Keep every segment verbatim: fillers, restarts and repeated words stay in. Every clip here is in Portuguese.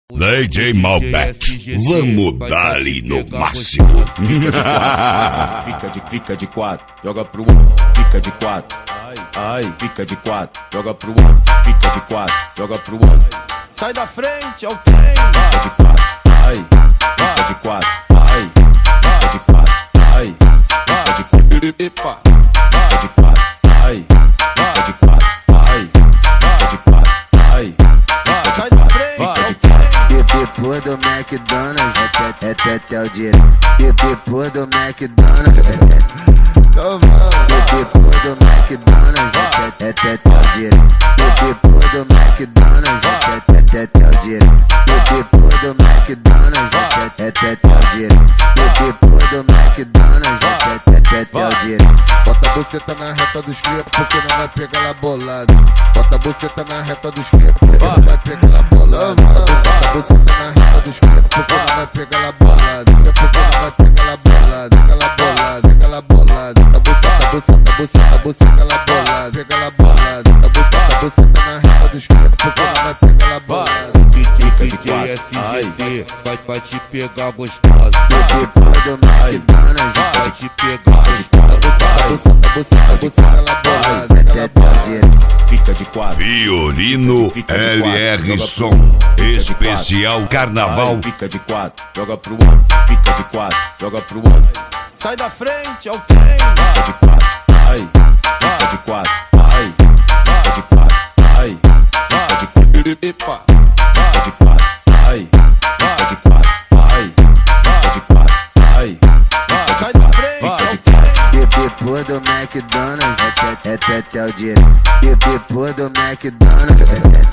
D J Malbec, vamos dar-lhe no máximo. Fica de, fica de quatro, joga pro um, fica de quatro, ai, ai, fica de quatro, joga pro um, fica de quatro, joga pro um. Sai da frente, é o trem. Fica de quatro, ai, fica de quatro, ai, fica de quatro, ai, fica de quatro, Epa. fica de quatro, ai, fica de quatro, ai, fica de quatro, ai, Sai da frente, fica é de o trem. Depois do McDonald's, até, até, até o dia. Depois do McDonald's, até, depois do McDonald's, até, até, até o dia. Depois do McDonald's, até, até, até o dia. Depois do McDonald's, até, até, até o dia. Depois do McDonald's, até, até, até o dia. Bota a buceta na reta dos cria porque não vai pegar ela bolada. Bota a buceta na reta dos cria porque não vai pegar ela bolada. Bota a buceta na reta dos cria porque não vai pegar ela bolada. Porque não vai pegar ela bolada. Aquela bolada, aquela bolada. A buceta, a buceta, a buceta, a buceta, ela bolada. Pega ela bolada. A buceta, a buceta na reta dos cria porque não vai pegar ela bolada. D J S G C vai, vai te pegar gostosa. Depois do McDonald's, Vai te pegar gostosa. a buceta, a buceta, ela bolada. Até, até o dia. fica de quatro. Fiorino L R Som, especial Carnaval. Ai, fica de quatro, joga pro um, fica de quatro, joga pro um. Sai da frente, é o trem. Fica de quatro, ai, fica de quatro, ai, fica de quatro, ai, fica de quatro, Epa. fica de quatro, ai, fica de quatro, ai, fica de quatro, ai, Sai da frente, é o trem. Depois do McDonald's, até, até, até o dia. Depois do McDonald's, até,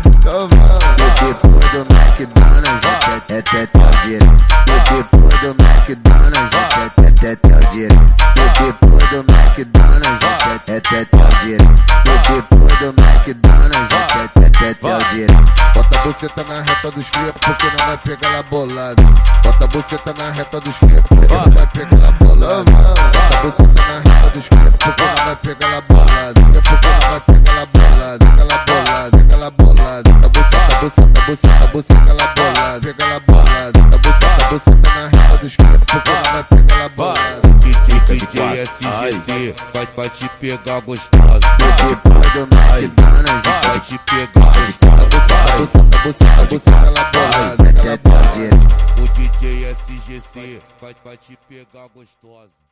depois do McDonald's, até, até, até o dia. Depois do McDonald's, até, até, até o dia. Depois do McDonald's, até, até, até o dia. Depois do McDonald's, até, até, até o dia. Bota a buceta na reta dos cria porque não vai pegar ela bolada. Bota a buceta na reta dos cria porque não vai pegar ela bolada. Bota a buceta na reta dos cria porque não vai pegar ela bolada. Porque não vai pegar ela bolada. Aquela bolada, aquela bolada. A buceta, a buceta, a buceta, a buceta, ela bolada. Pega ela bolada. A buceta, a buceta na reta dos cria porque não vai pegar ela bolada. D J S G C vai, vai te pegar gostosa. Depois do McDonald's, Vai te pegar gostosa. a buceta, a buceta, a buceta, ela bolada. Até, até o dia. O D J S G C vai, vai te pegar gostosa.